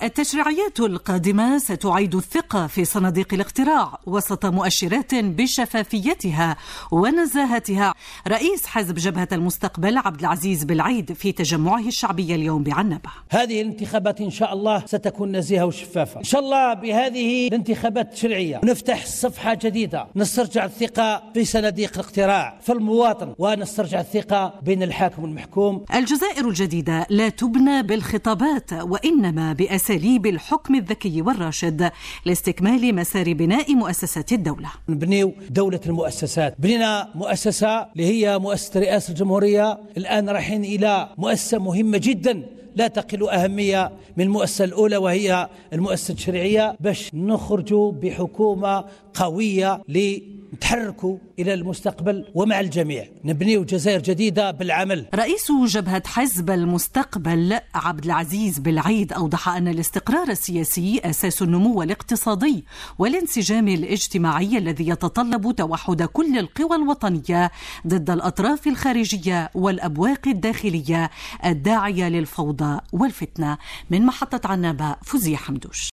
التشريعيات القادمة ستعيد الثقة في صناديق الاقتراع وسط مؤشرات بشفافيتها ونزاهتها. رئيس حزب جبهة المستقبل عبد العزيز بالعيد في تجمعه الشعبي اليوم بعنبة: هذه الانتخابات إن شاء الله ستكون نزيهة وشفافة. إن شاء الله بهذه الانتخابات التشريعية نفتح صفحة جديدة، نسترجع الثقة في صناديق الاقتراع في المواطن، ونسترجع الثقة بين الحاكم والمحكوم. الجزائر الجديدة لا تبنى بالخطابات وإنما بأساليب الحكم الذكي والراشد لاستكمال مسار بناء مؤسسات الدولة. نبنيو دولة المؤسسات. بنينا مؤسسة اللي هي مؤسسة رئاسة الجمهورية، الآن رايحين إلى مؤسسة مهمة جدا لا تقل أهمية من المؤسسة الأولى وهي المؤسسة التشريعية، باش نخرجوا بحكومة قوية نتحركوا إلى المستقبل ومع الجميع نبنيو جزائر جديدة بالعمل. رئيس جبهة حزب المستقبل عبد العزيز بالعيد أوضح أن الاستقرار السياسي أساس النمو الاقتصادي والانسجام الاجتماعي الذي يتطلب توحد كل القوى الوطنية ضد الأطراف الخارجية والأبواق الداخلية الداعية للفوضى والفتنة. من محطة عنابة، فوزية حمدوش.